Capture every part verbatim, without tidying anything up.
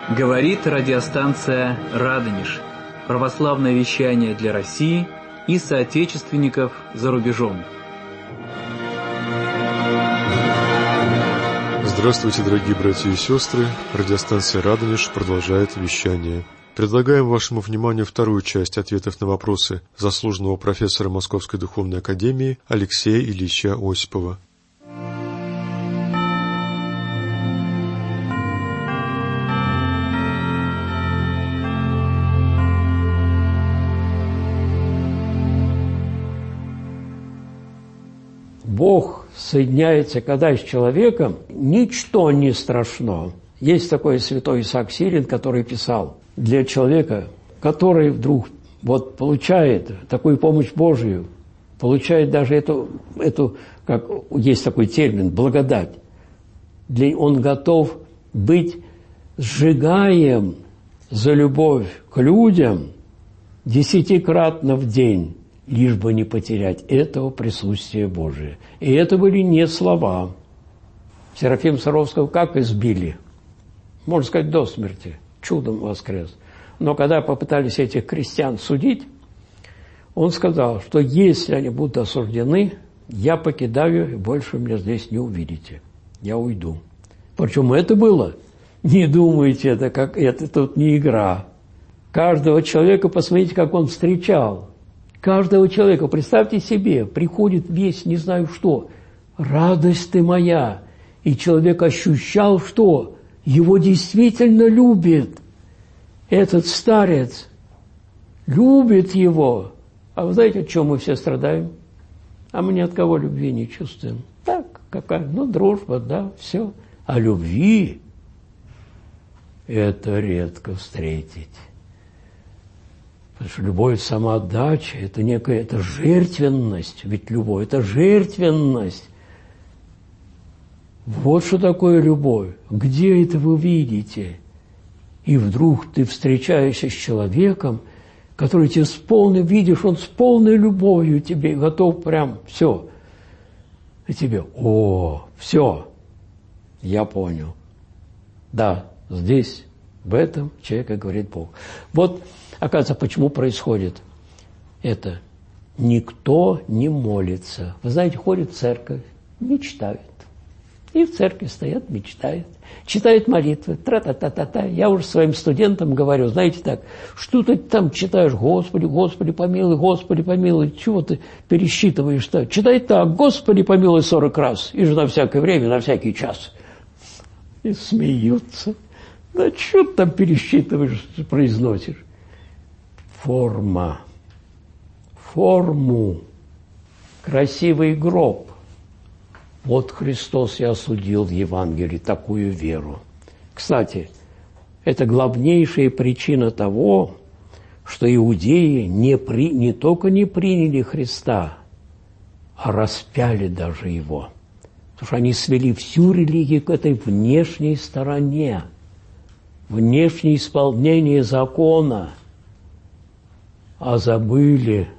Говорит радиостанция «Радонеж». Православное вещание для России и соотечественников за рубежом. Здравствуйте, дорогие братья и сестры. Радиостанция «Радонеж» продолжает вещание. Предлагаем вашему вниманию вторую часть ответов на вопросы заслуженного профессора Московской Духовной Академии Алексея Ильича Осипова. Бог соединяется, когда с человеком, ничто не страшно. Есть такой святой Исаак Сирин, который писал, для человека, который вдруг вот получает такую помощь Божию, получает даже эту, эту как есть такой термин, благодать, для, он готов быть сжигаем за любовь к людям десятикратно в день, лишь бы не потерять этого присутствия Божия. И это были не слова. Серафима Саровского как избили? Можно сказать, до смерти. Чудом воскрес. Но когда попытались этих крестьян судить, он сказал, что если они будут осуждены, я покидаю, и больше меня здесь не увидите. Я уйду. Причем это было, не думайте, это, как, это тут не игра. Каждого человека, посмотрите, как он встречал. Каждого человека, представьте себе, приходит весь, не знаю что, радость ты моя. И человек ощущал, что его действительно любит. Этот старец любит его. А вы знаете, от чего мы все страдаем? А мы ни от кого любви не чувствуем. Так, какая, ну, дружба, да, все. А любви это редко встретить. Потому что любовь, самоотдача – это некая, это жертвенность. Ведь любовь – это жертвенность. Вот что такое любовь. Где это вы видите? И вдруг ты встречаешься с человеком, который тебе с полной, видишь, он с полной любовью тебе готов прям все. И тебе, о, все, я понял. Да, здесь, в этом человека говорит Бог. Вот, оказывается, почему происходит это? Никто не молится. Вы знаете, ходит в церковь, мечтают. И в церкви стоят, мечтают. Читают молитвы, тра-та-та-та-та. Я уже своим студентам говорю, знаете так, что ты там читаешь, Господи, Господи, помилуй, Господи, помилуй. Чего ты пересчитываешь-то? Читай так, Господи, помилуй сорок раз. И же на всякое время, на всякий час. И смеются. Да что ты там пересчитываешь, произносишь? Форма. Форму. Красивый гроб. Вот Христос и осудил в Евангелии такую веру. Кстати, это главнейшая причина того, что иудеи не, при, не только не приняли Христа, а распяли даже Его. Потому что они свели всю религию к этой внешней стороне, внешнее исполнение закона, а забыли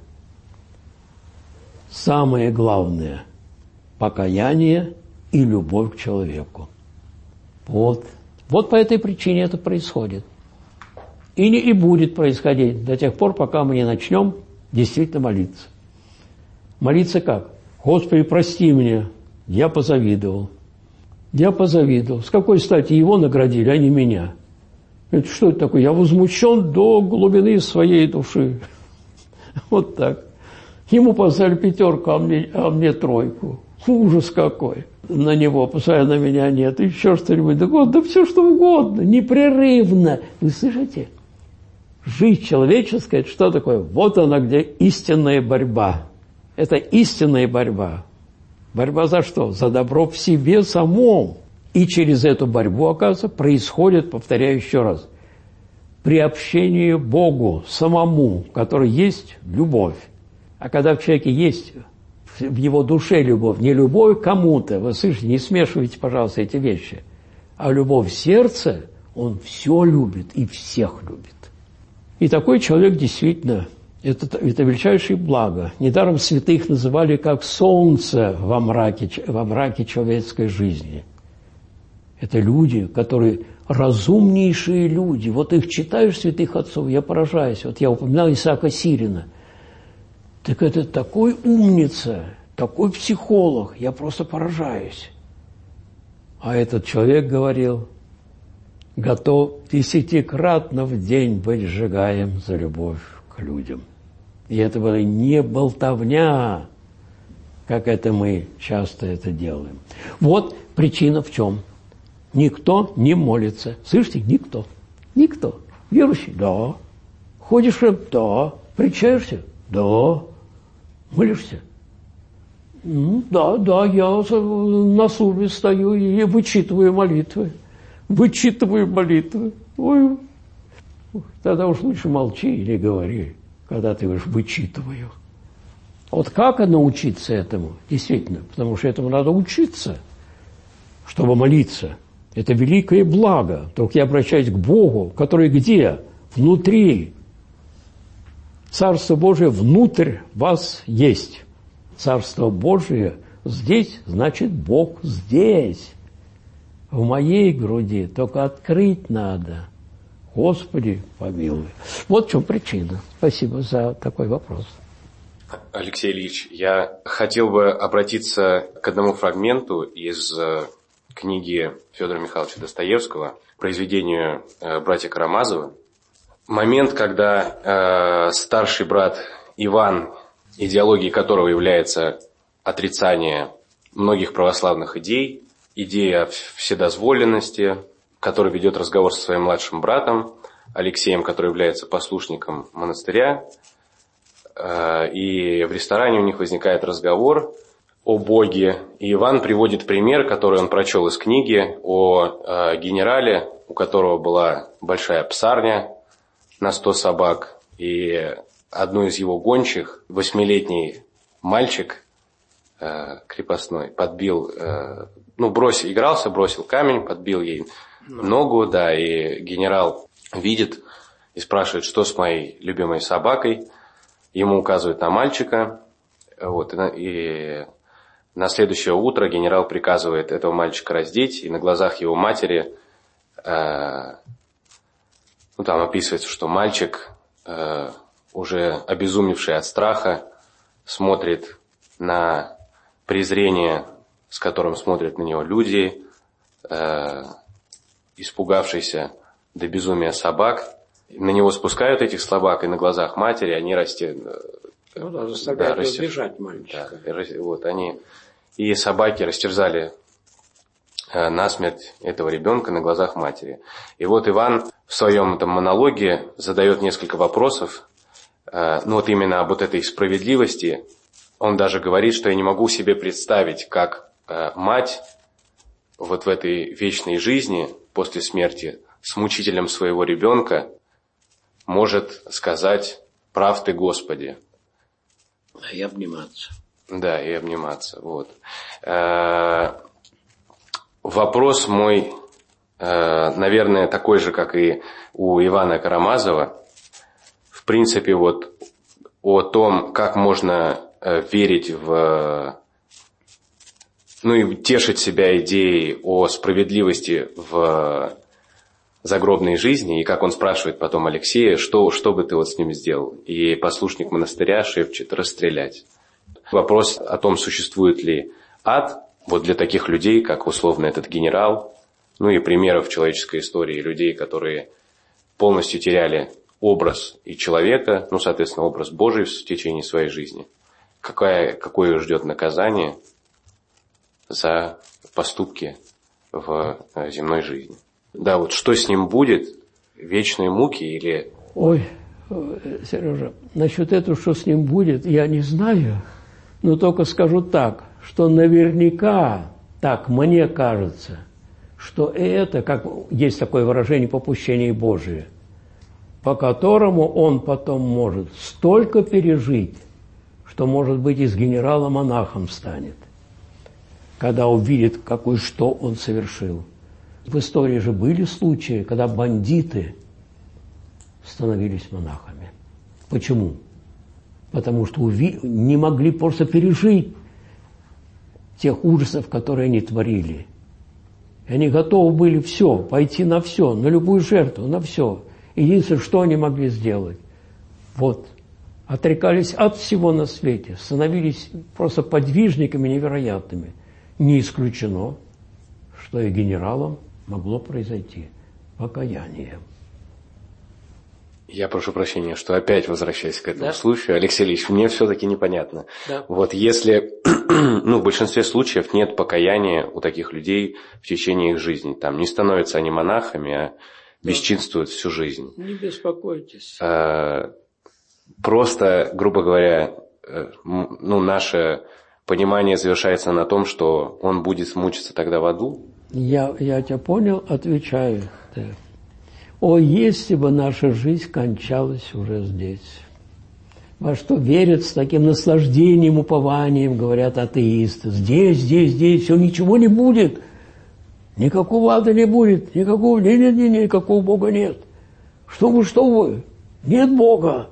самое главное – покаяние и любовь к человеку. Вот. Вот по этой причине это происходит. И, не, и будет происходить до тех пор, пока мы не начнем действительно молиться. Молиться как? Господи, прости меня, я позавидовал. Я позавидовал. С какой стати его наградили, а не меня? Это что это такое? Я возмущен до глубины своей души. Вот так. Ему поставили пятерку, а мне, а мне тройку. Ужас какой. На него, постоянно на меня нет. Еще что-нибудь. Да, вот, да все что угодно. Непрерывно. Вы слышите? Жизнь человеческая, это что такое? Вот она, где истинная борьба. Это истинная борьба. Борьба за что? За добро в себе самом. И через эту борьбу, оказывается, происходит, повторяю еще раз, приобщение Богу самому, который есть любовь. А когда в человеке есть в его душе любовь, не любовь к кому-то, вы слышите, не смешивайте, пожалуйста, эти вещи, а любовь в сердце, он все любит и всех любит. И такой человек действительно, это, это величайшее благо. Недаром святых называли как солнце во мраке, во мраке человеческой жизни. Это люди, которые разумнейшие люди. Вот их читаешь, святых отцов, я поражаюсь. Вот я упоминал Исаака Сирина. Так это такой умница, такой психолог, я просто поражаюсь. А этот человек говорил, готов десятикратно в день быть сжигаем за любовь к людям. И это была не болтовня, как это мы часто это делаем. Вот причина в чем. Никто не молится. Слышите, никто. Никто. Верующий? Да. Ходишь в храм? Да. Причаешься? Да. Молишься? Ну, да, да, я на службе стою и вычитываю молитвы. Вычитываю молитвы. Ой. Тогда уж лучше молчи или говори, когда ты уж вычитываю. Вот как научиться этому? Действительно, потому что этому надо учиться, чтобы молиться. Это великое благо. Только я обращаюсь к Богу, который где? Внутри. Царство Божие внутрь вас есть. Царство Божие здесь, значит, Бог здесь. В моей груди только открыть надо. Господи, помилуй. Вот в чем причина. Спасибо за такой вопрос. Алексей Ильич, я хотел бы обратиться к одному фрагменту из книги Федора Михайловича Достоевского, произведению «Братья Карамазовы». Момент, когда э, старший брат Иван, идеологией которого является отрицание многих православных идей, идея вседозволенности, который ведет разговор со своим младшим братом Алексеем, который является послушником монастыря, э, и в ресторане у них возникает разговор о Боге, и Иван приводит пример, который он прочел из книги, о э, генерале, у которого была большая псарня на сто собак, и одну из его гончих, восьмилетний мальчик э, крепостной, подбил, э, ну, бросил, игрался, бросил камень, подбил ей ногу, да, и генерал видит и спрашивает, что с моей любимой собакой, ему указывают на мальчика, вот, и на, и на следующее утро генерал приказывает этого мальчика раздеть, и на глазах его матери э, ну, там описывается, что мальчик, э, уже обезумевший от страха, смотрит на презрение, с которым смотрят на него люди, э, испугавшийся до безумия собак. На него спускают этих собак, и на глазах матери они растят... Ну да, заставляют да, растер... бежать мальчика. Да, вот, они... И собаки растерзали насмерть этого ребенка на глазах матери. И вот Иван в своем этом монологе задает несколько вопросов, ну вот именно об вот этой справедливости. Он даже говорит, что я не могу себе представить, как мать вот в этой вечной жизни после смерти с мучителем своего ребенка может сказать «Прав ты, Господи». И обниматься. Да, и обниматься. Вот. Вопрос мой, наверное, такой же, как и у Ивана Карамазова. В принципе, вот о том, как можно верить в... Ну и тешить себя идеей о справедливости в загробной жизни. И как он спрашивает потом Алексея, что, что бы ты вот с ним сделал? И послушник монастыря шепчет «расстрелять». Вопрос о том, существует ли ад, вот для таких людей, как условно этот генерал, ну и примеров в человеческой истории людей, которые полностью теряли образ и человека, ну, соответственно, образ Божий в течение своей жизни. Какое, какое ждет наказание за поступки в земной жизни? Да, вот что с ним будет? Вечные муки или... Ой, Сережа, насчет этого, что с ним будет, я не знаю, но только скажу так, что наверняка, так мне кажется, что это, как есть такое выражение, попущение Божие, по которому он потом может столько пережить, что, может быть, и с генералом-монахом станет, когда увидит, какой что он совершил. В истории же были случаи, когда бандиты становились монахами. Почему? Потому что не могли просто пережить тех ужасов, которые они творили. И они готовы были все, пойти на все, на любую жертву, на все. Единственное, что они могли сделать, вот, отрекались от всего на свете, становились просто подвижниками невероятными. Не исключено, что и генералам могло произойти покаяние. Я прошу прощения, что опять возвращаясь к этому да? случаю, Алексей Ильич, мне все-таки непонятно. Да. Вот если, ну, в большинстве случаев нет покаяния у таких людей в течение их жизни, там не становятся они монахами, а да. бесчинствуют всю жизнь. Не беспокойтесь. А, просто, грубо говоря, ну, наше понимание завершается на том, что он будет мучиться тогда в аду. Я, я тебя понял, отвечаю. Да. О, если бы наша жизнь кончалась уже здесь. Во что верят с таким наслаждением, упованием, говорят атеисты. Здесь, здесь, здесь, все, ничего не будет. Никакого ада не будет, никакого, нет, нет, нет, никакого Бога нет. Что вы, что вы? Нет Бога.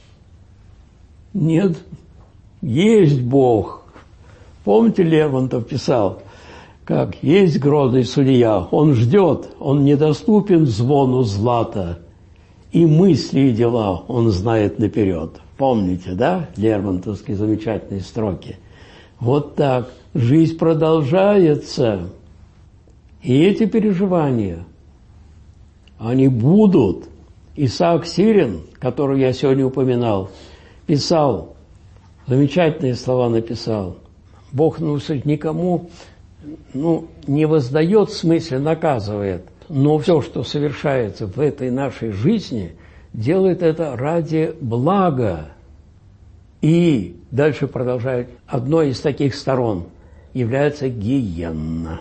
Нет, есть Бог. Помните, Лермонтов писал, как есть грозный судья, он ждет, он недоступен звону злата, и мысли и дела он знает наперед. Помните, да, лермонтовские замечательные строки? Вот так, жизнь продолжается, и эти переживания, они будут. Исаак Сирин, которого я сегодня упоминал, писал, замечательные слова написал. Бог, ну, никому... ну, не воздает, в смысле наказывает, но все, что совершается в этой нашей жизни, делает это ради блага. И дальше продолжает, одной из таких сторон является гиенна.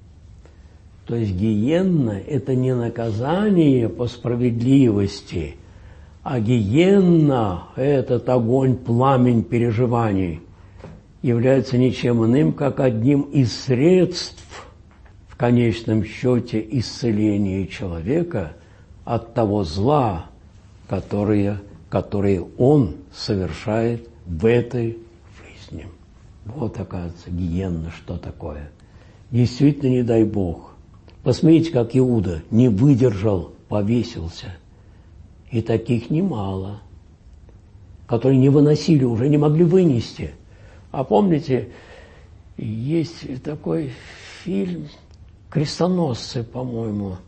То есть гиенна – это не наказание по справедливости, а гиенна – этот огонь, пламень переживаний – является ничем иным, как одним из средств в конечном счете исцеления человека от того зла, которое, которое он совершает в этой жизни. Вот, оказывается, гиенна, что такое. Действительно, не дай Бог. Посмотрите, как Иуда не выдержал, повесился. И таких немало, которые не выносили, уже не могли вынести. А помните, есть такой фильм «Крестоносцы», по-моему.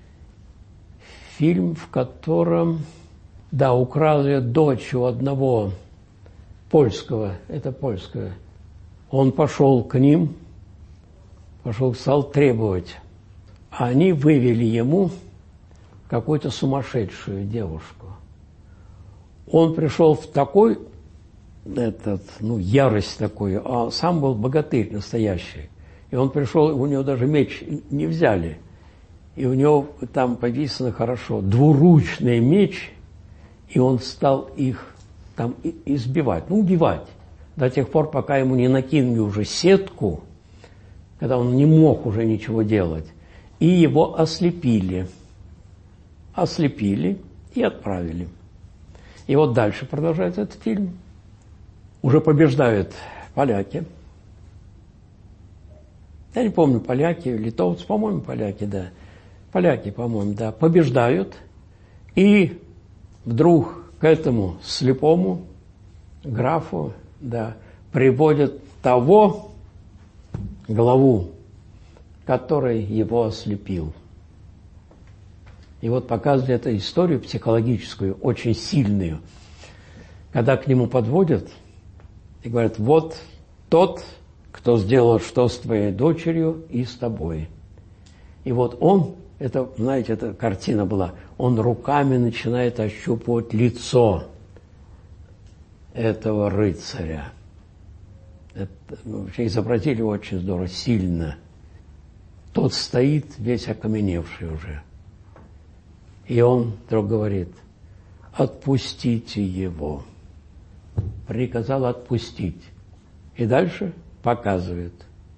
Фильм, в котором, да, украли дочь у одного польского, это польское. Он пошел к ним, пошел, стал требовать. А они вывели ему какую-то сумасшедшую девушку. Он пришел в такой... этот, ну, ярость такую, а сам был богатырь настоящий. И он пришел, у него даже меч не взяли. И у него там повисено хорошо двуручный меч, и он стал их там избивать, ну, убивать. До тех пор, пока ему не накинули уже сетку, когда он не мог уже ничего делать, и его ослепили. Ослепили и отправили. И вот дальше продолжается этот фильм. Уже побеждают поляки. Я не помню, поляки, литовцы, по-моему, поляки, да. Поляки, по-моему, да, побеждают. И вдруг к этому слепому графу, да, приводят того главу, который его ослепил. И вот показывает эту историю психологическую, очень сильную. Когда к нему подводят и говорят, вот тот, кто сделал что с твоей дочерью и с тобой. И вот он, это, знаете, эта картина была, он руками начинает ощупывать лицо этого рыцаря. Это вообще изобразили очень здорово, сильно. Тот стоит весь окаменевший уже. И он вдруг говорит, отпустите его. Приказал отпустить. И дальше показывает.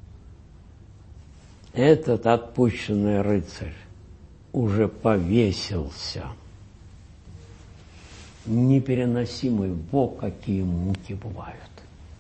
Этот отпущенный рыцарь уже повесился. Непереносимый Бог, какие муки бывают.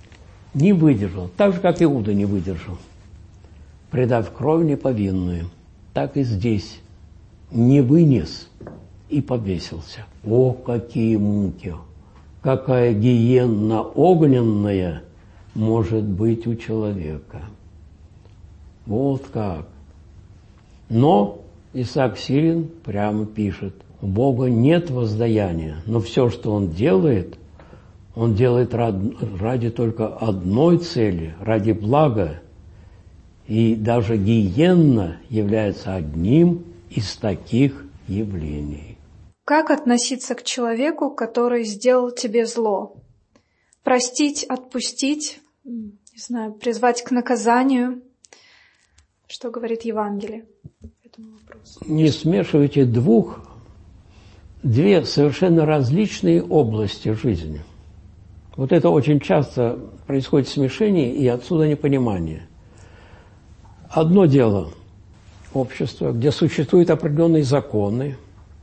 Не выдержал, так же, как Иуда не выдержал, предав кровь неповинную. так и здесь не вынес и повесился. О, какие муки! Какая гиенна огненная может быть у человека! Вот как! Но Исаак Сирин прямо пишет, у Бога нет воздаяния, но все, что Он делает, Он делает ради только одной цели, ради блага. И даже гиенна является одним из таких явлений. Как относиться к человеку, который сделал тебе зло? Простить, отпустить, не знаю, призвать к наказанию? Что говорит Евангелие по этому вопросу? Не смешивайте двух, две совершенно различные области жизни. Вот это очень часто происходит смешение, и отсюда непонимание. Одно дело – общество, где существуют определенные законы,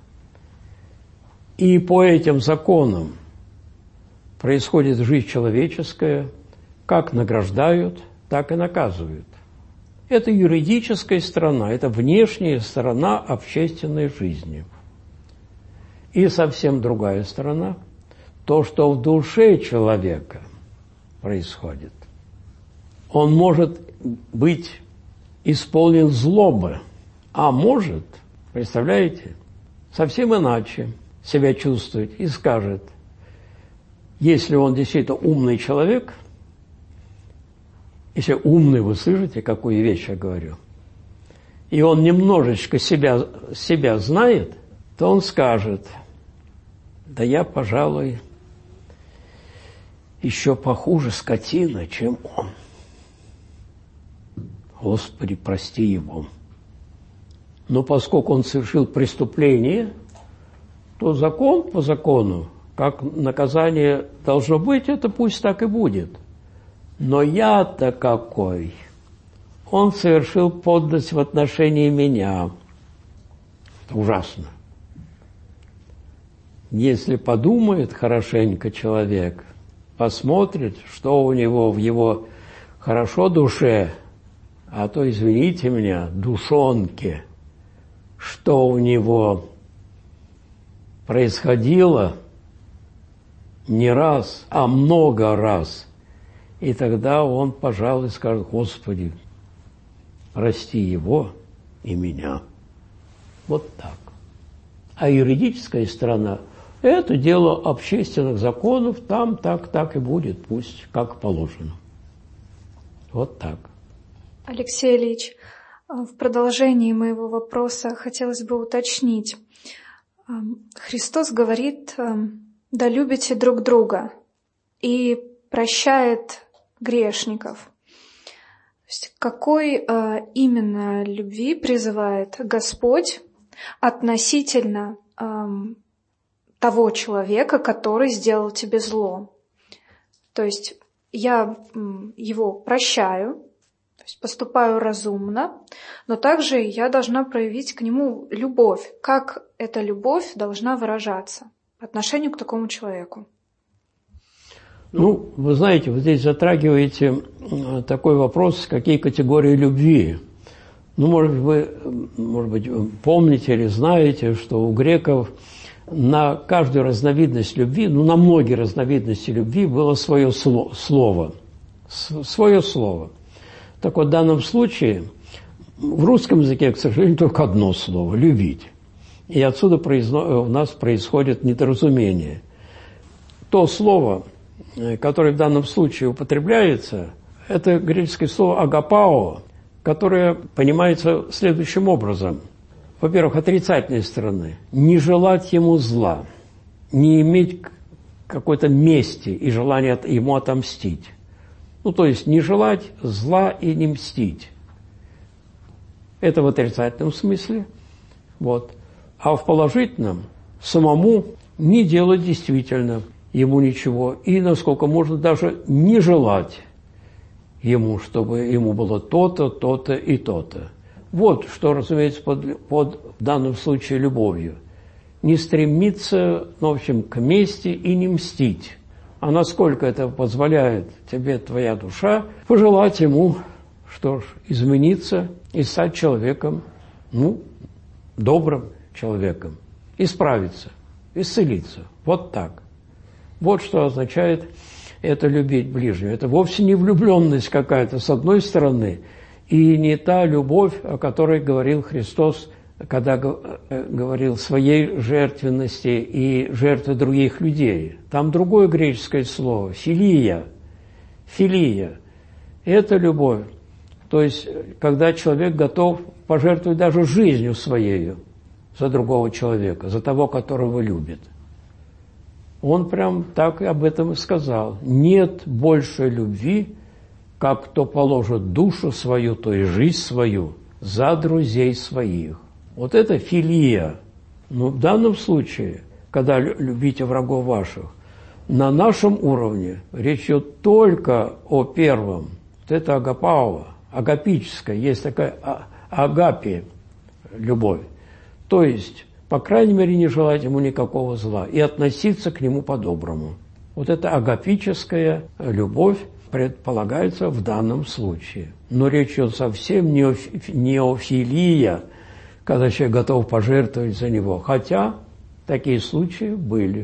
и по этим законам происходит жизнь человеческая, как награждают, так и наказывают. Это юридическая сторона, это внешняя сторона общественной жизни. И совсем другая сторона – то, что в душе человека происходит. Он может быть исполнен злобы, а может, представляете, совсем иначе себя чувствовать и скажет, если он действительно умный человек, если умный, вы слышите, какую вещь я говорю, и он немножечко себя, себя знает, то он скажет, да я, пожалуй, еще похуже скотина, чем он. Господи, прости его. Но поскольку он совершил преступление, то закон по закону, как наказание должно быть, это пусть так и будет. Но я-то какой? Он совершил подлость в отношении меня. Это ужасно. Если подумает хорошенько человек, посмотрит, что у него в его хорошо душе, а то, извините меня, душонке, что у него происходило не раз, а много раз. И тогда он, пожалуй, скажет, Господи, прости его и меня. Вот так. А юридическая сторона – это дело общественных законов, там так, так и будет, пусть как положено. Вот так. Алексей Ильич, в продолжении моего вопроса хотелось бы уточнить. Христос говорит, да любите друг друга и прощает грешников. То есть какой именно любви призывает Господь относительно того человека, который сделал тебе зло? То есть я его прощаю, то есть поступаю разумно, но также я должна проявить к нему любовь. Как эта любовь должна выражаться по отношению к такому человеку? Ну, вы знаете, вы здесь затрагиваете такой вопрос, какие категории любви. Ну, может, вы, может быть, помните или знаете, что у греков на каждую разновидность любви, ну, на многие разновидности любви было свое слово. Свое слово. Так вот, в данном случае в русском языке, к сожалению, только одно слово – «любить». И отсюда произно... у нас происходит недоразумение. То слово, которое в данном случае употребляется, это греческое слово «агапао», которое понимается следующим образом. Во-первых, отрицательной стороны – не желать ему зла, не иметь какой-то мести и желания ему отомстить. Ну, то есть не желать зла и не мстить. Это в отрицательном смысле. Вот. А в положительном – самому не делать действительно ему ничего. И, насколько можно, даже не желать ему, чтобы ему было то-то, то-то и то-то. Вот что, разумеется, под, под в данном случае любовью. Не стремиться, ну, в общем, к мести и не мстить. А насколько это позволяет тебе твоя душа, пожелать ему, что ж, измениться и стать человеком ну, добрым человеком, исправиться, исцелиться. Вот так. Вот что означает это любить ближнего. Это вовсе не влюбленность какая-то с одной стороны, и не та любовь, о которой говорил Христос, когда говорил своей жертвенности и жертве других людей. Там другое греческое слово – филия. Филия – это любовь. То есть, когда человек готов пожертвовать даже жизнью своей за другого человека, за того, которого любит. Он прям так об этом и сказал. Нет большей любви, как кто положит душу свою, то есть жизнь свою, за друзей своих. Вот это филия. Но в данном случае, когда любите врагов ваших, на нашем уровне речь идет только о первом. Вот это агапао, агапическая, есть такая агапи, любовь. То есть, по крайней мере, не желать ему никакого зла и относиться к нему по-доброму. Вот это агапическая любовь предполагается в данном случае. Но речь идет совсем не о, не о филия, когда человек готов пожертвовать за него. Хотя такие случаи были.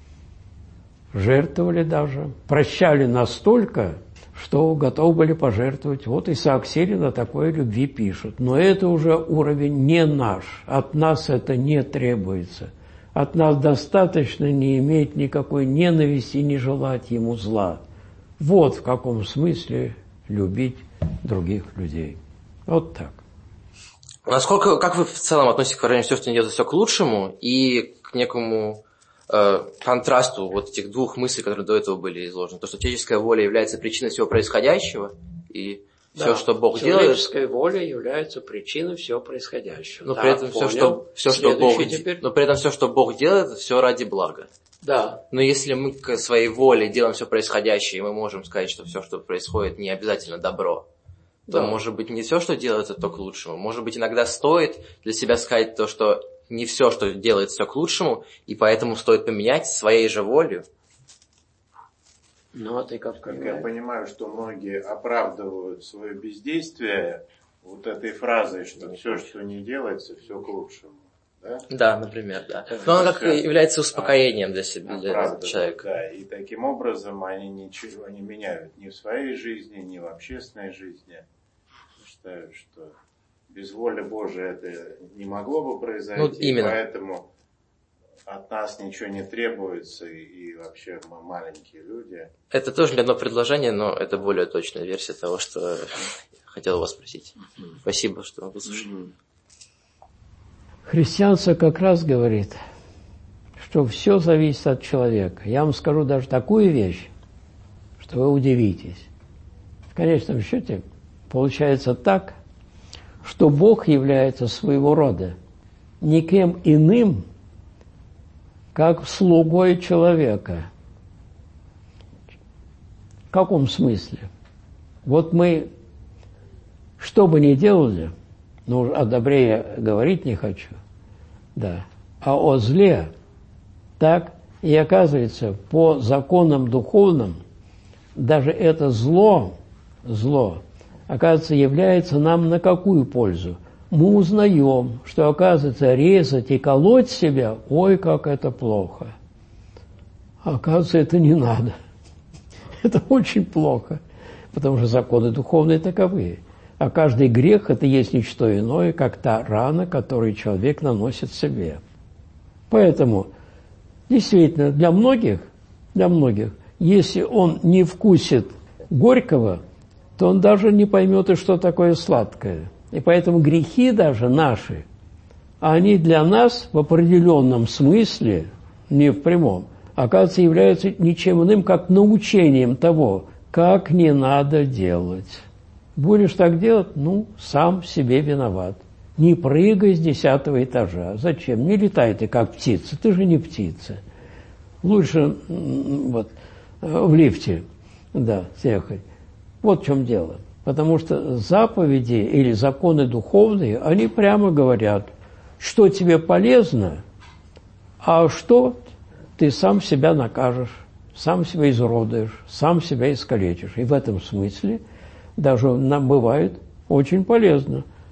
Жертвовали даже, прощали настолько, что готовы были пожертвовать. Вот Исаак Сирин о такой любви пишет. Но это уже уровень не наш. От нас это не требуется. От нас достаточно не иметь никакой ненависти, не желать ему зла. Вот в каком смысле любить других людей. Вот так. Насколько, как вы в целом относитесь к выражению «все, что не делается, все к лучшему» и к некому э, контрасту вот этих двух мыслей, которые до этого были изложены? То, что человеческая воля является причиной всего происходящего, и да, все, что Бог делает... человеческая воля является причиной всего происходящего. Но да, при этом все, что, все, что Бог, теперь... но при этом все, что Бог делает, это все ради блага. Да. Но если мы к своей воле делаем все происходящее, и мы можем сказать, что все, что происходит, не обязательно добро, то, да, может быть, не все, что делается, то к лучшему. Может быть, иногда стоит для себя сказать то, что не все, что делается, все к лучшему, и поэтому стоит поменять своей же волю. Ну, а ты как Как я понимаю, что многие оправдывают свое бездействие вот этой фразой, что все, что не делается, все к лучшему. Да, да, например, да. Но она как является успокоением для себя, для человека. Да, и таким образом они ничего не меняют ни в своей жизни, ни в общественной жизни. Считаю, что без воли Божией это не могло бы произойти, ну, именно. Поэтому от нас ничего не требуется, и, и вообще мы маленькие люди. Это тоже не одно предложение, но это более точная версия того, что я хотел вас спросить. Спасибо, что выслушали. Христианство как раз говорит, что все зависит от человека. Я вам скажу даже такую вещь, что вы удивитесь. В конечном счете получается так, что Бог является своего рода никем иным, как слугой человека. В каком смысле? Вот мы, что бы ни делали, ну, о добре я говорить не хочу, да, а о зле, так, и оказывается, по законам духовным, даже это зло, зло, оказывается, является нам на какую пользу? Мы узнаем, что, оказывается, резать и колоть себя, ой, как это плохо. А оказывается, это не надо. Это очень плохо, потому что законы духовные таковы. А каждый грех – это есть не что иное, как та рана, которую человек наносит себе. Поэтому, действительно, для многих, для многих, если он не вкусит горького, то он даже не поймет, и что такое сладкое. И поэтому грехи даже наши, они для нас в определенном смысле, не в прямом, оказывается, являются ничем иным, как научением того, как не надо делать. Будешь так делать, ну, сам себе виноват. Не прыгай с десятого этажа. Зачем? Не летай ты, как птица. Ты же не птица. Лучше вот, в лифте, да, съехать. Вот в чем дело. Потому что заповеди или законы духовные, они прямо говорят, что тебе полезно, а что ты сам себя накажешь, сам себя изуродуешь, сам себя искалечишь. И в этом смысле даже нам бывает очень полезно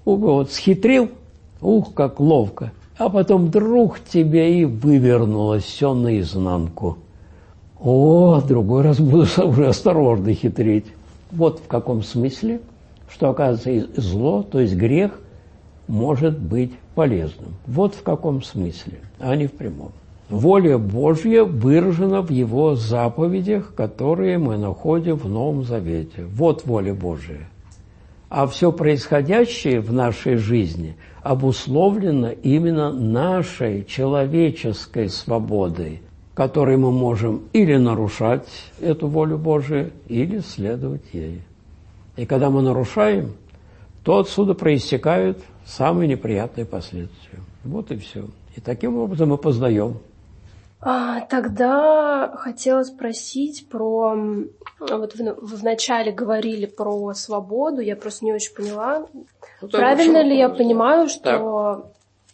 Вот схитрил, ух, как ловко, а потом вдруг тебе и вывернулось все наизнанку. О, другой раз буду уже осторожно хитрить. Вот в каком смысле, что, оказывается, зло, то есть грех, может быть полезным. Вот в каком смысле, а не в прямом. Воля Божья выражена в Его заповедях, которые мы находим в Новом Завете. Вот воля Божия. А все происходящее в нашей жизни обусловлено именно нашей человеческой свободой, которой мы можем или нарушать эту волю Божию, или следовать ей. И когда мы нарушаем, то отсюда проистекают самые неприятные последствия. Вот и все. И таким образом мы познаем. А, тогда хотела спросить про... Вот вы вначале говорили про свободу, я просто не очень поняла. Ну, правильно ли я понимаю, что так.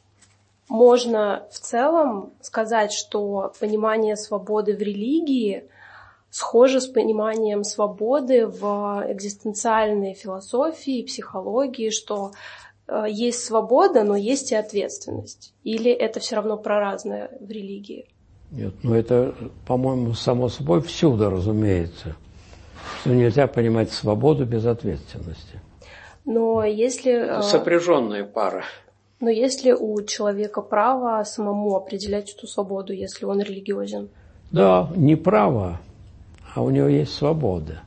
Можно в целом сказать, что понимание свободы в религии схоже с пониманием свободы в экзистенциальной философии, психологии, что есть свобода, но есть и ответственность? Или это все равно про разное в религии? Нет, ну это, по-моему, само собой всюду, разумеется, что нельзя понимать свободу без ответственности. Но если... Это сопряженная пара. Но есть ли у человека право самому определять эту свободу, если он религиозен? Да, не право, а у него есть свобода.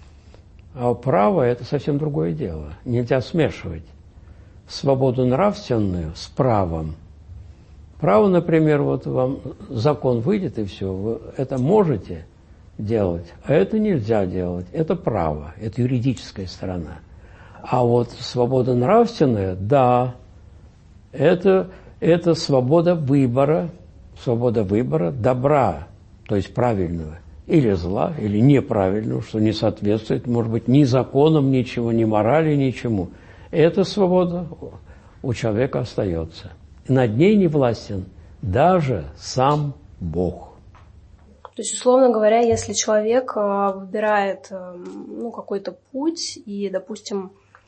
А право – это совсем другое дело. Нельзя смешивать свободу нравственную с правом. Право, например, вот вам закон выйдет и все, вы это можете делать, а это нельзя делать. Это право, это юридическая сторона. А вот свобода нравственная, да, это, это свобода выбора, свобода выбора добра, то есть правильного, или зла, или неправильного, что не соответствует, может быть, ни законам, ничего, ни морали, ничему. Эта свобода у человека остается. Над ней не властен даже сам Бог. То есть, условно говоря, если человек выбирает ну, какой-то путь, и, допустим,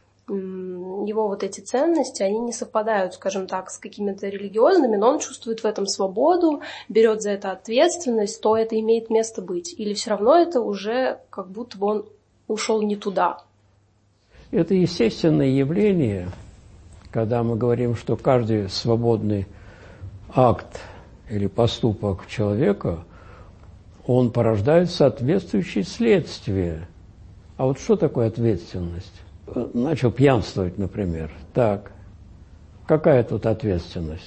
его вот эти ценности, они не совпадают, скажем так, с какими-то религиозными, но он чувствует в этом свободу, берет за это ответственность, то это имеет место быть. Или все равно это уже как будто бы он ушел не туда. Это естественное явление, когда мы говорим, что каждый свободный акт или поступок человека, он порождает соответствующие следствия. А вот что такое ответственность? Начал пьянствовать, например. Так, какая тут ответственность?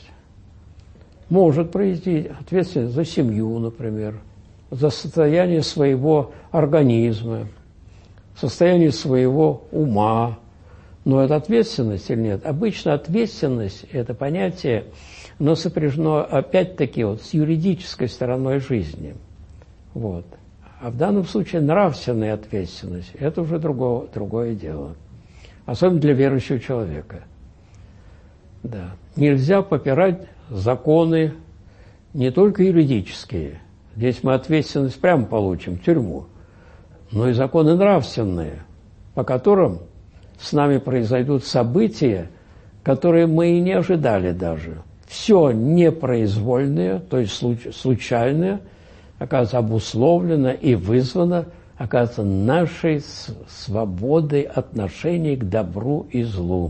Может произойти ответственность за семью, например, за состояние своего организма, состояние своего ума. Но это ответственность или нет? Обычно ответственность – это понятие, но сопряжено опять-таки вот с юридической стороной жизни. Вот. А в данном случае нравственная ответственность – это уже другое, другое дело. Особенно для верующего человека. Да. Нельзя попирать законы не только юридические. Здесь мы ответственность прямо получим, тюрьму. Но и законы нравственные, по которым с нами произойдут события, которые мы и не ожидали даже. Все непроизвольное, то есть случайное, оказывается, обусловлено и вызвано, оказывается, нашей свободой отношений к добру и злу.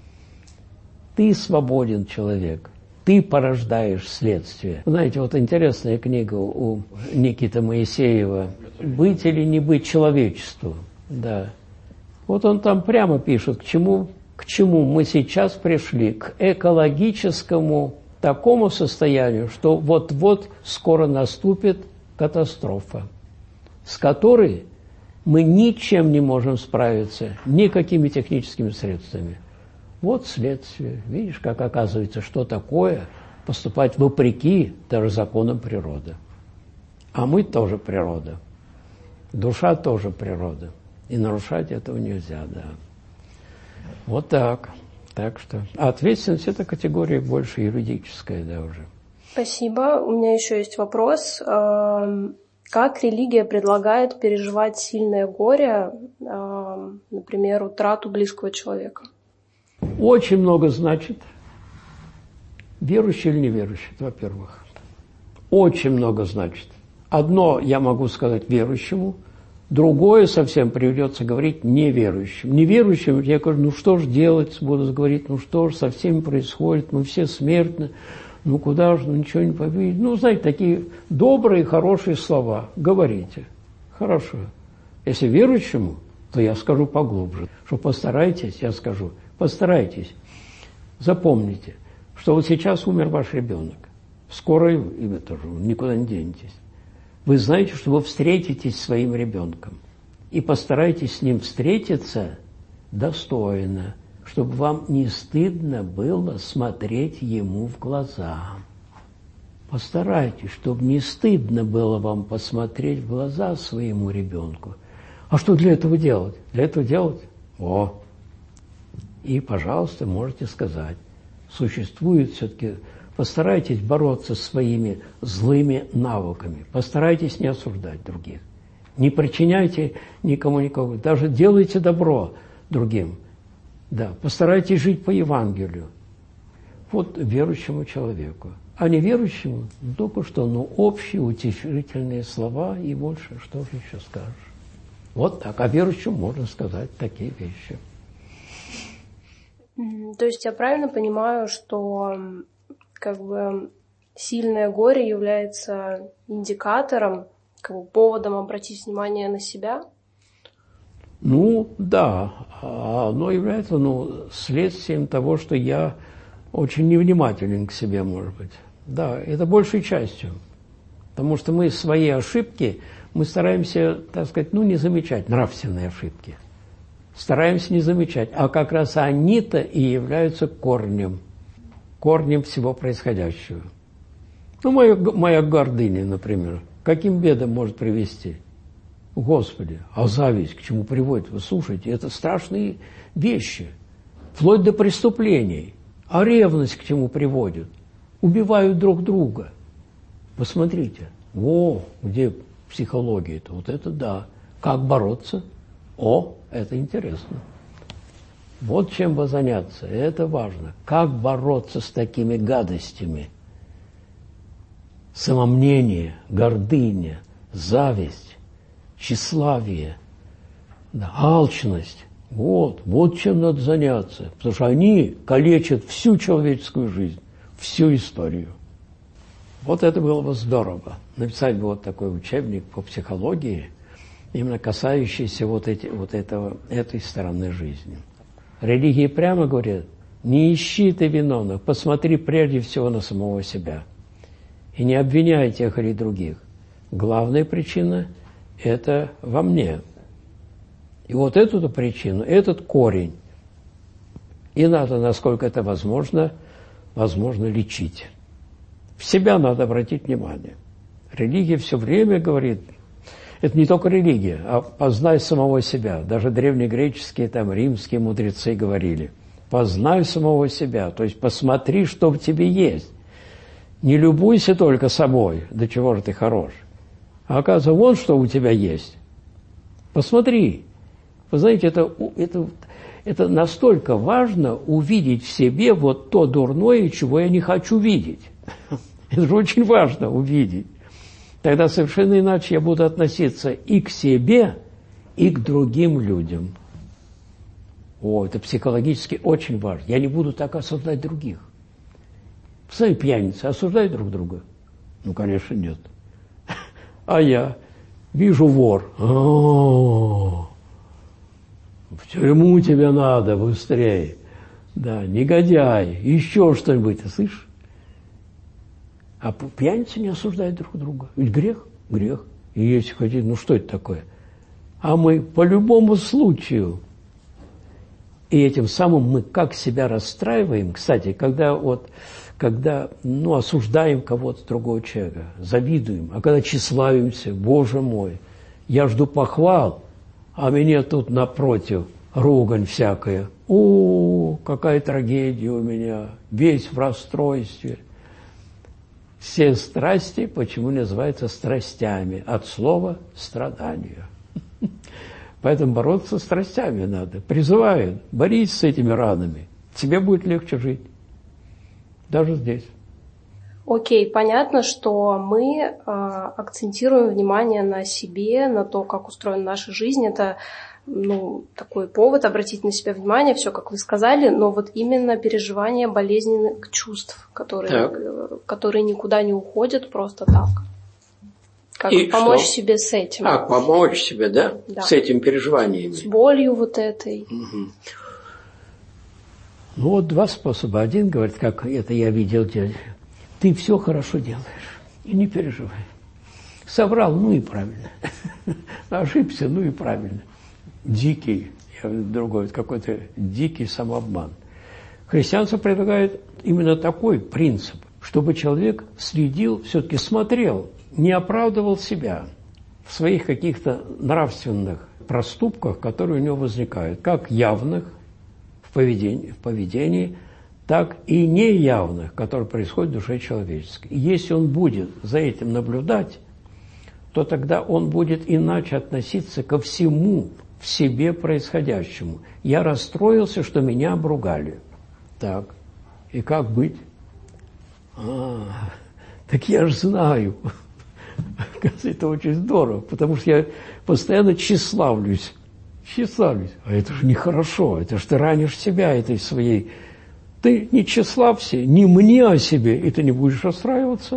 Ты свободен человек, ты порождаешь следствие. Знаете, вот интересная книга у Никиты Моисеева «Быть или не быть человечеству». Да. Вот он там прямо пишет, к чему, к чему мы сейчас пришли, к экологическому такому состоянию, что вот-вот скоро наступит катастрофа, с которой мы ничем не можем справиться, никакими техническими средствами. Вот следствие. Видишь, как оказывается, что такое поступать вопреки даже законам природы. А мы тоже природа. Душа тоже природа. И нарушать этого нельзя, да. Вот так. Так что ответственность – это категория больше юридическая, да, уже. Спасибо. У меня еще есть вопрос. Как религия предлагает переживать сильное горе, например, утрату близкого человека? Очень много значит верующий или неверующий, во-первых. Очень много значит. Одно я могу сказать верующему, другое совсем придется говорить неверующим. Неверующим я говорю, ну что ж делать, буду говорить, ну что ж со всеми происходит, мы все смертны, ну куда же, ну ничего не победить. Ну, знаете, такие добрые, хорошие слова говорите. Хорошо. Если верующему, то я скажу поглубже, что постарайтесь, я скажу, постарайтесь, запомните, что вот сейчас умер ваш ребенок, скоро и вы тоже никуда не денетесь. Вы знаете, что вы встретитесь с своим ребенком, и постарайтесь с ним встретиться достойно, чтобы вам не стыдно было смотреть ему в глаза. Постарайтесь, чтобы не стыдно было вам посмотреть в глаза своему ребенку. А что для этого делать? Для этого делать? О! И, пожалуйста, можете сказать, существует все-таки, постарайтесь бороться с своими злыми навыками, постарайтесь не осуждать других, не причиняйте никому никого, даже делайте добро другим, да, постарайтесь жить по Евангелию, вот верующему человеку, а неверующему только что, ну, общие утешительные слова и больше, что же еще скажешь. Вот так, а верующему можно сказать такие вещи. То есть я правильно понимаю, что как бы сильное горе является индикатором, как бы поводом обратить внимание на себя? Ну, да, оно является, ну, следствием того, что я очень невнимателен к себе, может быть. Да, это большей частью. Потому что мы свои ошибки, мы стараемся, так сказать, ну, не замечать, нравственные ошибки. Стараемся не замечать, а как раз они-то и являются корнем, корнем всего происходящего. Ну, моя, моя гордыня, например, к каким бедам может привести? Господи, а зависть к чему приводит? Вы слушайте, это страшные вещи, вплоть до преступлений. А ревность к чему приводит? Убивают друг друга. Посмотрите, о, где психология-то, вот это да. Как бороться? О, это интересно. Вот чем бы заняться, это важно. Как бороться с такими гадостями? Самомнение, гордыня, зависть, тщеславие, да, алчность. Вот, вот чем надо заняться. Потому что они калечат всю человеческую жизнь, всю историю. Вот это было бы здорово. Написать бы вот такой учебник по психологии, именно касающийся вот, эти, вот этого, этой стороны жизни. Религии прямо говорят, не ищи ты виновных, посмотри прежде всего на самого себя. И не обвиняй тех или других. Главная причина – это во мне. И вот эту причину, этот корень, и надо, насколько это возможно, возможно лечить. В себя надо обратить внимание. Религия все время говорит, это не только религия, а познай самого себя. Даже древнегреческие, там, римские мудрецы говорили, познай самого себя, то есть посмотри, что в тебе есть. Не любуйся только собой, до чего же ты хорош. А оказывается, вот что у тебя есть. Посмотри. Вы знаете, это, это, это настолько важно увидеть в себе вот то дурное, чего я не хочу видеть. Это же очень важно увидеть. Тогда совершенно иначе я буду относиться и к себе, и к другим людям. О, это психологически очень важно. Я не буду так осуждать других. Свои пьяницы осуждают друг друга? Ну, конечно, нет. А я вижу вор. О-о-о. В тюрьму тебе надо быстрее. Да, негодяй, еще что-нибудь, ты слышишь? А пьяницы не осуждают друг друга. Ведь грех, грех. И если хотите, ну что это такое? А мы по любому случаю, и этим самым мы как себя расстраиваем, кстати, когда вот, когда, ну, осуждаем кого-то, другого человека, завидуем, а когда тщеславимся, Боже мой, я жду похвал, а меня тут напротив ругань всякая. О, какая трагедия у меня, весь в расстройстве. Все страсти, почему называются страстями? От слова страдания. Поэтому бороться с страстями надо. Призывают, борись с этими ранами. тебе будет легче жить. Даже здесь. Окей, понятно, что мы э, акцентируем внимание на себе, на то, как устроена наша жизнь. Это ну, такой повод обратить на себя внимание, все, как вы сказали, но вот именно переживание болезненных чувств, которые, которые никуда не уходят просто так. Как и помочь что? себе с этим. А, помочь себе, да? да? С этим переживаниями. С болью вот этой. Угу. Ну вот два способа. Один говорит, как это я видел дядя. Ты все хорошо делаешь, и не переживай. Соврал, ну и правильно. Ошибся, ну и правильно. Дикий, другой, какой-то дикий самообман. Христианство предлагает именно такой принцип, чтобы человек следил, все-таки смотрел, не оправдывал себя в своих каких-то нравственных проступках, которые у него возникают, как явных в поведении, в поведении, так и неявных, которые происходят в душе человеческой. И если он будет за этим наблюдать, то тогда он будет иначе относиться ко всему в себе происходящему. Я расстроился, что меня обругали. Так, и как быть? А, так я же знаю. Это очень здорово, потому что я постоянно тщеславлюсь. Тщеславлюсь. А это же нехорошо, это же ты ранишь себя этой своей... Ты не тщеславься, не мне о себе, и ты не будешь расстраиваться.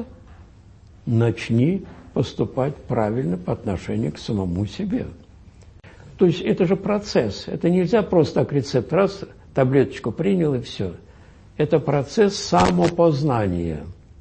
Начни поступать правильно по отношению к самому себе. То есть это же процесс. Это нельзя просто так рецепт, раз, таблеточку принял и все. Это процесс самопознания.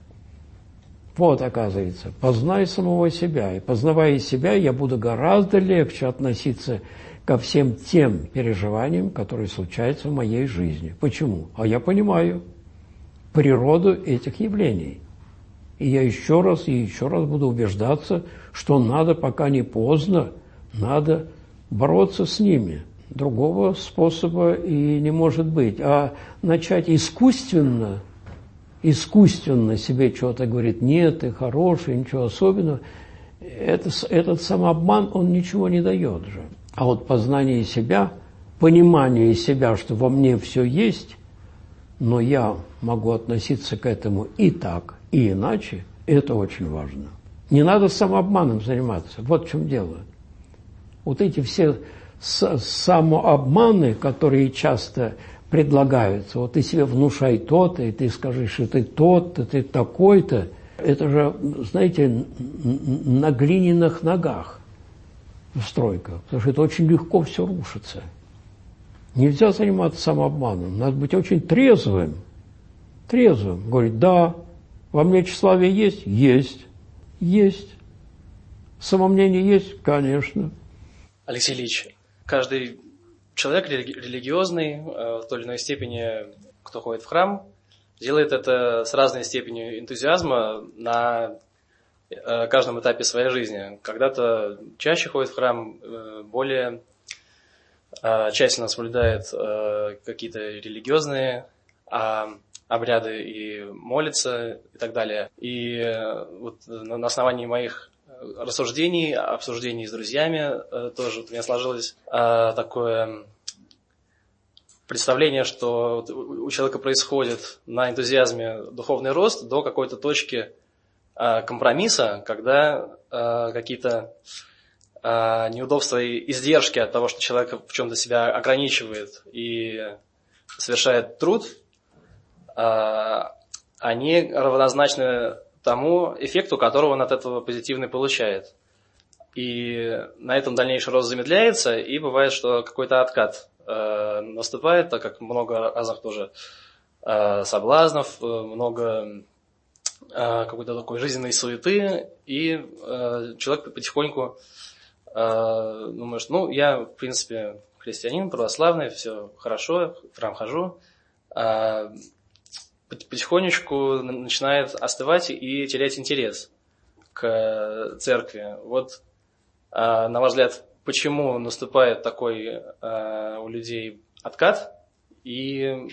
Вот, оказывается, познай самого себя. И познавая себя, я буду гораздо легче относиться ко всем тем переживаниям, которые случаются в моей жизни. Почему? А я понимаю природу этих явлений. И я еще раз и еще раз буду убеждаться, что надо, пока не поздно, надо бороться с ними. Другого способа и не может быть. А начать искусственно, искусственно себе что-то говорить, нет, ты хороший, ничего особенного, это, этот самообман, он ничего не дает же. А вот познание себя, понимание себя, что во мне все есть, но я могу относиться к этому и так, и иначе, это очень важно. Не надо самообманом заниматься, вот в чем дело. Вот эти все самообманы, которые часто предлагаются, вот ты себе внушай то-то, и ты скажи, что ты тот-то, ты такой-то, это же, знаете, на глиняных ногах стройка, потому что это очень легко все рушится. Нельзя заниматься самообманом, надо быть очень трезвым, трезвым, говорить, да, во мне тщеславие есть? Есть, есть. Самомнение есть? Конечно. Алексей Ильич, каждый человек религиозный, в той или иной степени, кто ходит в храм, делает это с разной степенью энтузиазма на каждом этапе своей жизни. Когда-то чаще ходит в храм, более тщательно соблюдает какие-то религиозные обряды и молится и так далее. И вот на основании моих рассуждений, обсуждений с друзьями тоже вот у меня сложилось такое представление, что у человека происходит на энтузиазме духовный рост до какой-то точки компромисса, когда какие-то неудобства и издержки от того, что человек в чем-то себя ограничивает и совершает труд, они равнозначны тому эффекту, которого он от этого позитивный получает. И на этом дальнейший рост замедляется, и бывает, что какой-то откат э, наступает, так как много разных тоже э, соблазнов, много э, какой-то такой жизненной суеты, и э, человек потихоньку э, думает, ну, я, в принципе, христианин, православный, все хорошо, в храм хожу, э, потихонечку начинает остывать и терять интерес к церкви. Вот, на ваш взгляд, почему наступает такой у людей откат и,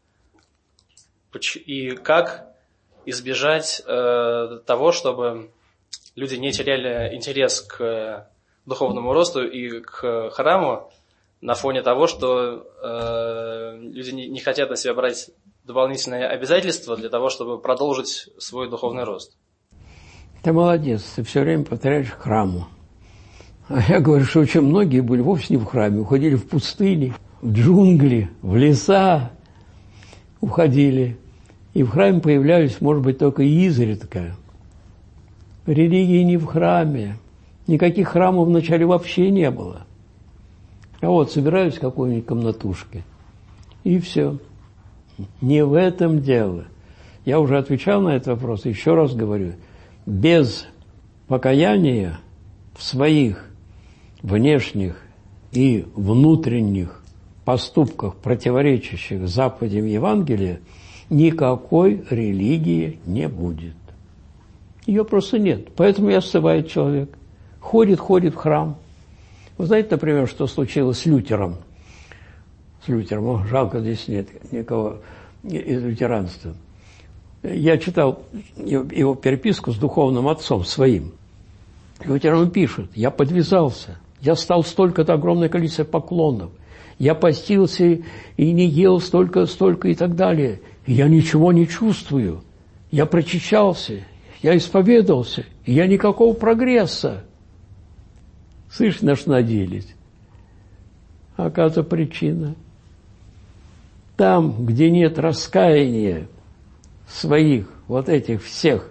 и как избежать того, чтобы люди не теряли интерес к духовному росту и к храму, на фоне того, что э, люди не, не хотят на себя брать дополнительные обязательства для того, чтобы продолжить свой духовный рост. Ты молодец, ты все время повторяешь храму. А я говорю, что очень многие были вовсе не в храме, уходили в пустыни, в джунгли, в леса, уходили. И в храме появлялись, может быть, только изредка. Религии не в храме. Никаких храмов вначале вообще не было. А вот собираюсь в какой-нибудь комнатушке. И все. Не в этом дело. Я уже отвечал на этот вопрос, еще раз говорю. Без покаяния в своих внешних и внутренних поступках, противоречащих заповедям Евангелия, никакой религии не будет. Ее просто нет. Поэтому и остывает человек. Ходит, ходит в храм. Вы знаете, например, что случилось с Лютером? С Лютером. О, жалко, здесь нет никого из лютеранства. Я читал его переписку с духовным отцом своим. Лютер он пишет: «Я подвязался, я стал столько-то огромное количество поклонов, я постился и не ел столько, столько и так далее. И я ничего не чувствую. Я прочищался, я исповедовался, и я никакого прогресса». Слышь, на что надеялись? Оказывается, причина. Там, где нет раскаяния своих вот этих всех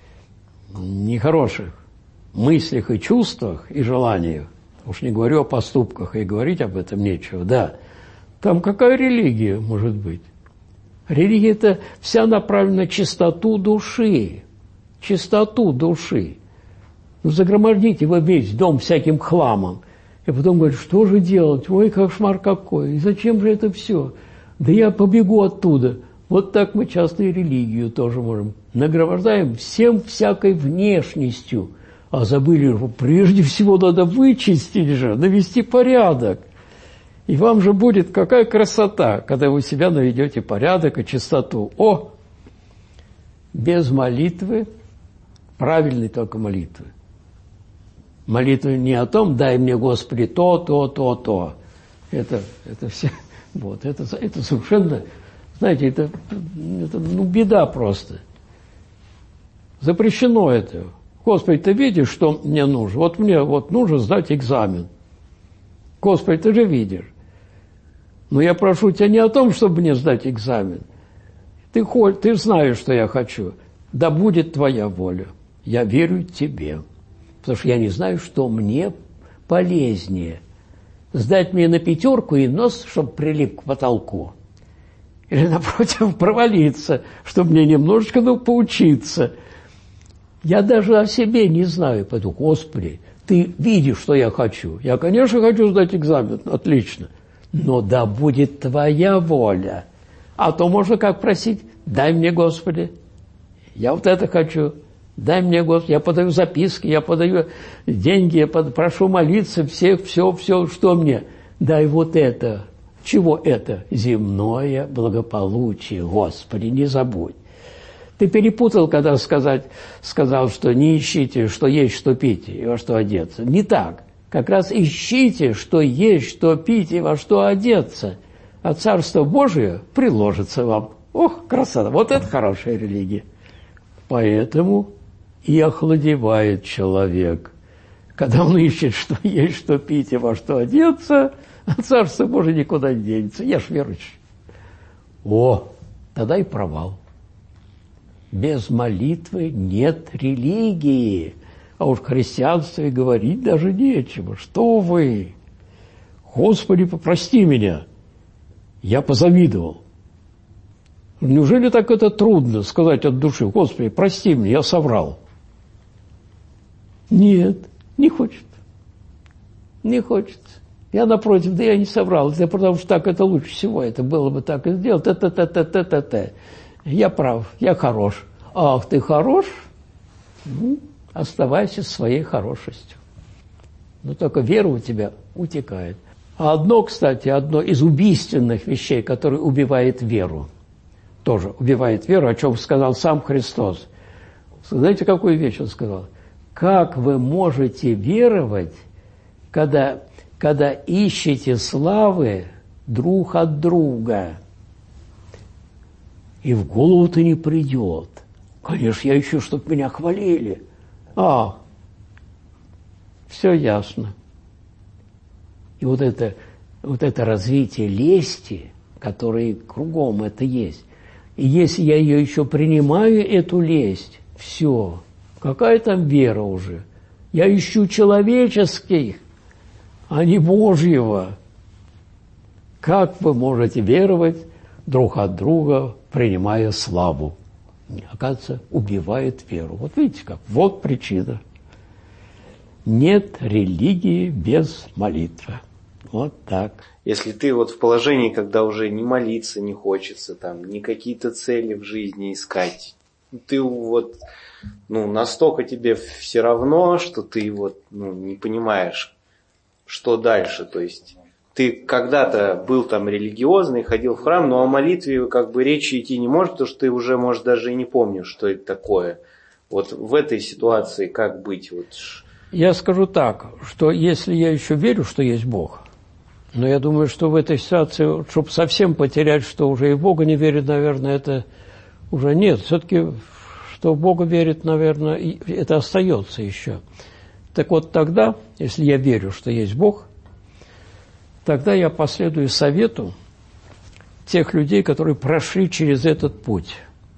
нехороших мыслях и чувствах и желаниях, уж не говорю о поступках, и говорить об этом нечего, да, там какая религия может быть? Религия – это вся направлена на чистоту души, чистоту души. Ну, загромождите вы весь дом всяким хламом, и потом говорите, что же делать, ой, кошмар какой, и зачем же это все? Да я побегу оттуда. Вот так мы часто и религию тоже можем. Нагромождаем всем всякой внешностью, а забыли, что прежде всего надо вычистить же, навести порядок. И вам же будет какая красота, когда вы у себя наведете порядок и чистоту. О! Без молитвы, правильной только молитвы. Молитва не о том, дай мне, Господи, то, то, то, то. Это, это все, вот, это, это совершенно, знаете, это, это ну, беда просто. Запрещено это. Господи, ты видишь, что мне нужно? Вот мне вот нужно сдать экзамен. Господи, ты же видишь. Но я прошу тебя не о том, чтобы мне сдать экзамен. Ты, ты знаешь, что я хочу. Да будет твоя воля. Я верю тебе. Потому что я не знаю, что мне полезнее. Сдать мне на пятерку и нос, чтобы прилип к потолку. Или, напротив, провалиться, чтобы мне немножечко ну, поучиться. Я даже о себе не знаю. Поэтому, Господи, ты видишь, что я хочу. Я, конечно, хочу сдать экзамен. Отлично. Но да будет твоя воля. А то можно как просить, дай мне, Господи. Я вот это хочу. Дай мне, Господи, я подаю записки, я подаю деньги, я под, прошу молиться, всех, все, все, что мне. Дай вот это. Чего это? Земное благополучие, Господи, не забудь. Ты перепутал, когда сказать, сказал, что не ищите, что есть, что пить, и во что одеться. Не так. Как раз ищите, что есть, что пить, и во что одеться. А Царство Божие приложится вам. Ох, красота! Вот это хорошая религия. Поэтому и охладевает человек. Когда он ищет, что есть, что пить, и во что одеться, а Царство Божие никуда не денется. Я ж верующий. О, тогда и провал. Без молитвы нет религии. А уж в христианстве говорить даже нечего. Что вы? Господи, прости меня. Я позавидовал. Неужели так это трудно сказать от души? Господи, прости меня, я соврал. Нет, не хочет. Не хочет. Я напротив, да я не соврал. Это потому что так это лучше всего. Это было бы так и сделать. Та-та-та-та-та-та. Я прав, я хорош. Ах, ты хорош? Ну, оставайся своей хорошестью. Но только вера у тебя утекает. А одно, кстати, одно из убийственных вещей, которое убивает веру, тоже убивает веру, о чем сказал сам Христос. Знаете, какую вещь он сказал? Как вы можете веровать, когда когда ищете славы друг от друга, и в голову-то не придет. Конечно, я ищу, чтобы меня хвалили. А, все ясно. И вот это, вот это развитие лести, которое кругом это есть. И если я ее еще принимаю, эту лесть, все, какая там вера уже? Я ищу человеческих, а не Божьего. Как вы можете веровать друг от друга, принимая славу? Оказывается, убивает веру. Вот видите как, вот причина. Нет религии без молитвы. Вот так. Если ты вот в положении, когда уже не молиться не хочется, там, ни какие-то цели в жизни искать, ты вот, ну, настолько тебе все равно, что ты вот, ну, не понимаешь, что дальше. То есть ты когда-то был там религиозный, ходил в храм, но о молитве как бы речи идти не может, потому что ты уже, может, даже и не помнишь, что это такое. Вот в этой ситуации как быть? Вот. Я скажу так, что если я еще верю, что есть Бог, но я думаю, что в этой ситуации, чтобы совсем потерять, что уже и в Бога не верит, наверное, это уже нет. Все-таки, что в Бога верит, наверное, это остается еще. Так вот тогда, если я верю, что есть Бог, тогда я последую совету тех людей, которые прошли через этот путь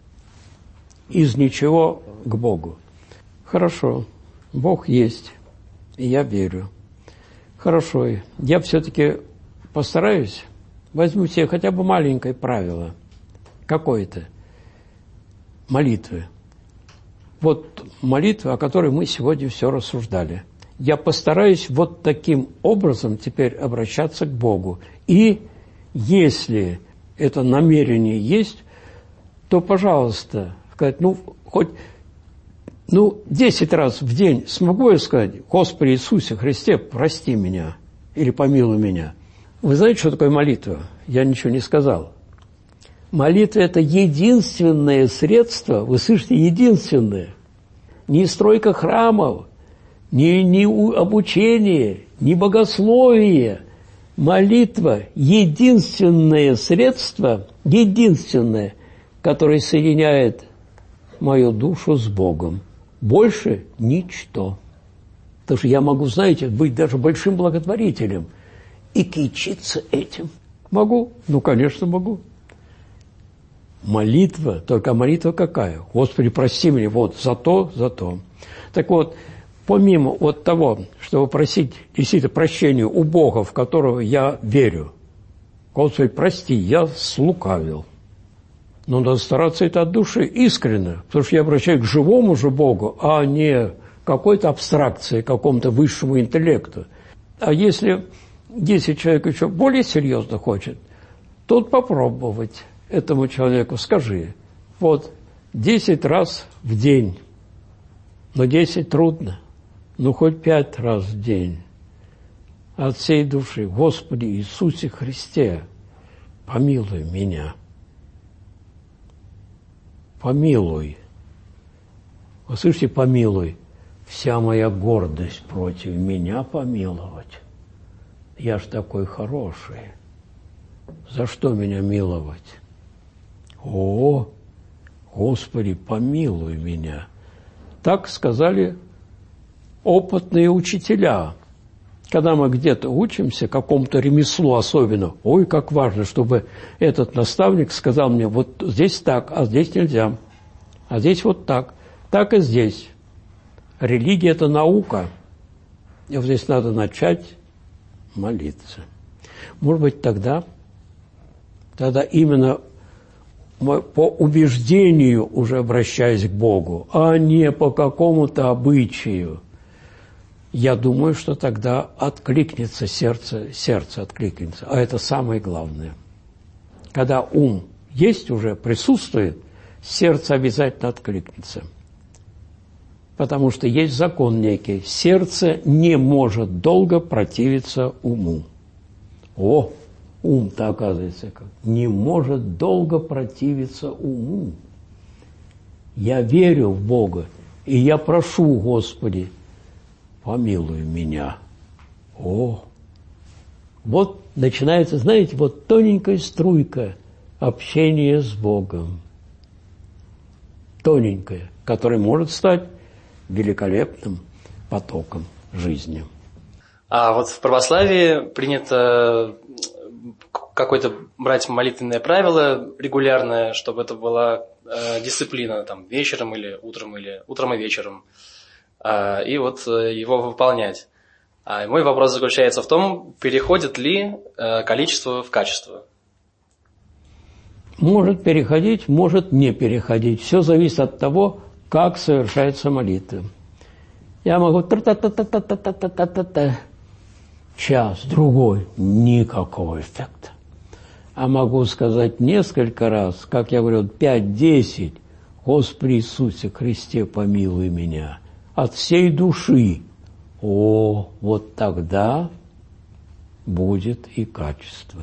из ничего к Богу. Хорошо, Бог есть, и я верю. Хорошо, я все-таки постараюсь, возьму себе хотя бы маленькое правило, какое-то, молитвы. Вот молитва, о которой мы сегодня все рассуждали. Я постараюсь вот таким образом теперь обращаться к Богу. И если это намерение есть, то, пожалуйста, сказать, ну, хоть, ну, десять раз в день смогу я сказать: Господи Иисусе Христе, прости меня или помилуй меня. Вы знаете, что такое молитва? Я ничего не сказал. Молитва – это единственное средство, вы слышите, единственное. Не стройка храмов, не, не обучение, не богословие. Молитва – единственное средство, единственное, которое соединяет мою душу с Богом. Больше ничто. Потому что я могу, знаете, быть даже большим благотворителем и кичиться этим. Могу? Ну, конечно, могу. Молитва, только молитва какая? Господи, прости меня, вот, за то, за то. Так вот, помимо вот того, чтобы просить действительно прощения у Бога, в которого я верю, Господи, прости, я слукавил. Но надо стараться это от души, искренне, потому что я обращаюсь к живому же Богу, а не какой-то абстракции, какому-то высшему интеллекту. А если, если человек еще более серьезно хочет, то попробовать этому человеку, скажи, вот, десять раз в день, но десять трудно, ну хоть пять раз в день, от всей души, Господи Иисусе Христе, помилуй меня. Помилуй. Вы слышите, помилуй. Вся моя гордость против меня помиловать. Я ж такой хороший. За что меня миловать? О, Господи, помилуй меня. Так сказали опытные учителя. Когда мы где-то учимся, какому-то ремеслу особенно, ой, как важно, чтобы этот наставник сказал мне, вот здесь так, а здесь нельзя, а здесь вот так, так и здесь. Религия – это наука, и вот здесь надо начать молиться. Может быть, тогда, тогда именно по убеждению уже обращаясь к Богу, а не по какому-то обычаю. Я думаю, что тогда откликнется сердце, сердце откликнется. А это самое главное. Когда ум есть уже, присутствует, сердце обязательно откликнется. Потому что есть закон некий. Сердце не может долго противиться уму. О, ум-то, оказывается, как не может долго противиться уму. Я верю в Бога, и я прошу, Господи, помилуй меня. О, Вот начинается, знаете, вот тоненькая струйка общения с Богом. Тоненькая, которая может стать великолепным потоком жизни. А вот в православии принято какое-то брать молитвенное правило регулярное, чтобы это была э, дисциплина там, вечером или утром, или утром и вечером, э, и вот э, его выполнять. А мой вопрос заключается в том, переходит ли э, количество в качество. Может переходить, может не переходить. Все зависит от того, как совершается молитва. Я могу та-та-та-та-та-та-та-та-та, час, другой, никакого эффекта. А могу сказать несколько раз, как я говорю, пять-десять, Господи Иисусе Христе, помилуй меня, от всей души. О, вот тогда будет и качество.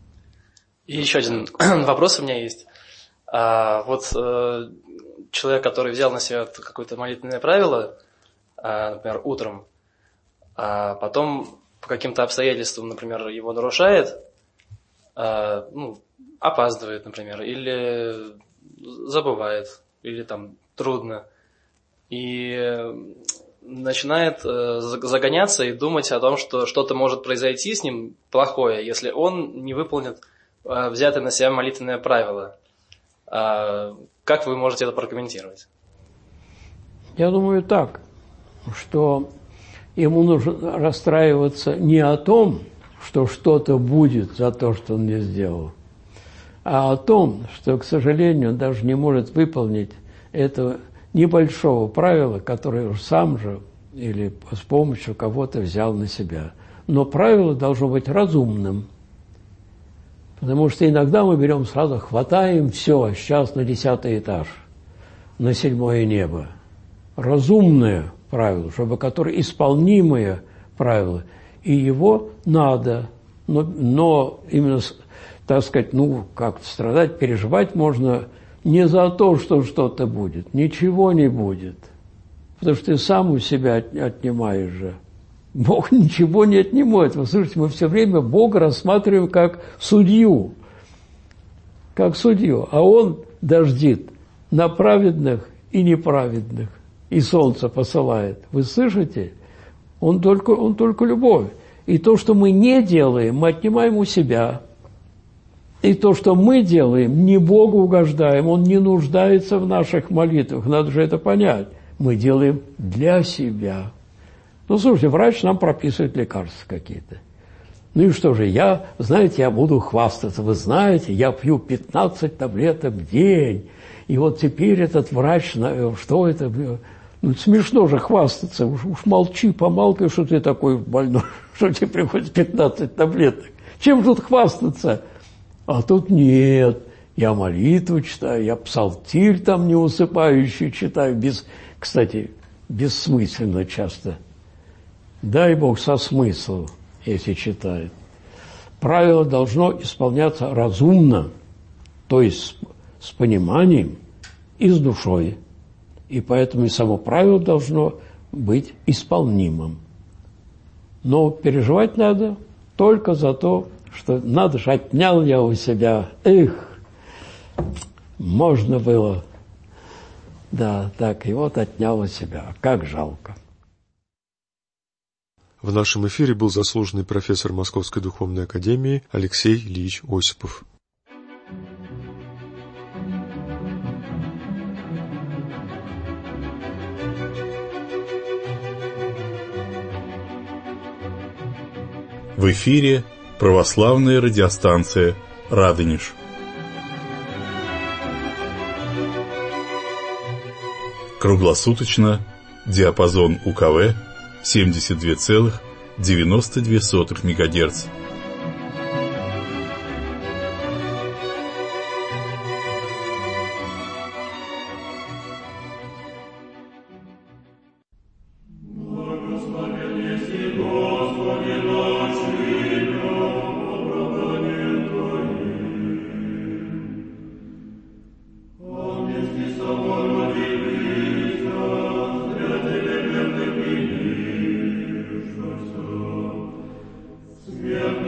И еще один вопрос у меня есть. А, вот э, человек, который взял на себя какое-то молитвенное правило, а, например, утром, а потом по каким-то обстоятельствам, например, его нарушает, а, ну, опаздывает, например, или забывает, или там трудно, и начинает э, загоняться и думать о том, что что-то может произойти с ним плохое, если он не выполнит э, взятое на себя молитвенное правило. А, как вы можете это прокомментировать? Я думаю так, что ему нужно расстраиваться не о том, что что-то будет за то, что он не сделал, а о том, что, к сожалению, он даже не может выполнить этого небольшого правила, которое уж сам же или с помощью кого-то взял на себя. Но правило должно быть разумным, потому что иногда мы берем сразу, хватаем все, сейчас на десятый этаж, на седьмое небо. Разумное правило, чтобы которое исполнимое правило, и его надо, но, но именно, так сказать, ну, как-то страдать, переживать можно не за то, что что-то будет, ничего не будет, потому что ты сам у себя отнимаешь же. Бог ничего не отнимает. Вы слышите, мы все время Бога рассматриваем как судью, как судью, а Он дождит на праведных и неправедных, и солнце посылает. Вы слышите? Он только, он только любовь. И то, что мы не делаем, мы отнимаем у себя. И то, что мы делаем, не Богу угождаем, Он не нуждается в наших молитвах. Надо же это понять. Мы делаем для себя. Ну, слушайте, врач нам прописывает лекарства какие-то. Ну и что же, я, знаете, я буду хвастаться. Вы знаете, я пью пятнадцать таблеток в день. И вот теперь этот врач, что это? Ну, смешно же хвастаться. Уж, уж молчи, помалкай, что ты такой больной, что тебе приходится пятнадцать таблеток. Чем тут хвастаться? А тут нет. Я молитву читаю, я псалтирь там неусыпающий читаю. Без, кстати, бессмысленно часто. Дай Бог со смыслом, если читает. Правило должно исполняться разумно, то есть с, с пониманием и с душой. И поэтому и само правило должно быть исполнимым. Но переживать надо только за то, что надо же, отнял я у себя. Эх, можно было. Да, так, и вот отнял у себя. Как жалко. В нашем эфире был заслуженный профессор Московской духовной академии Алексей Ильич Осипов. В эфире православная радиостанция «Радонеж». Круглосуточно диапазон УКВ семьдесят два целых девяносто две сотых мегагерц. Смерть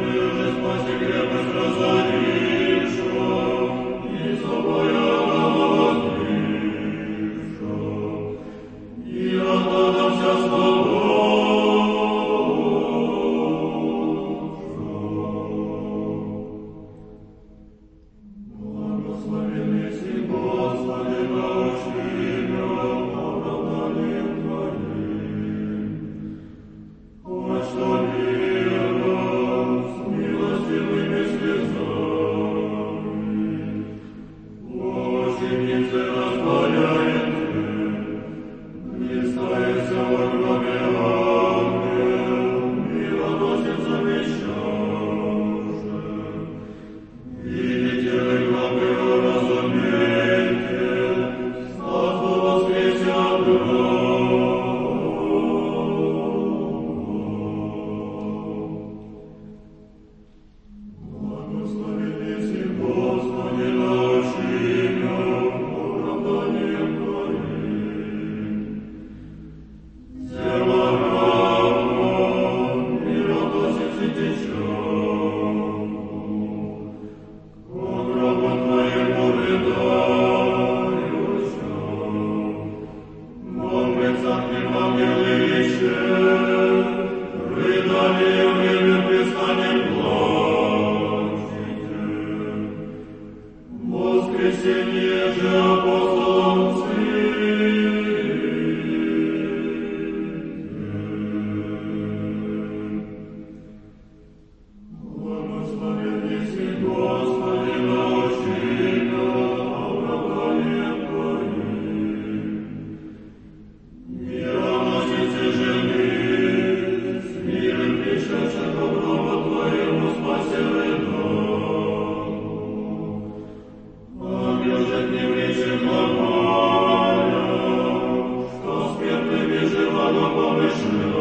Что смертными жива, но помышлю.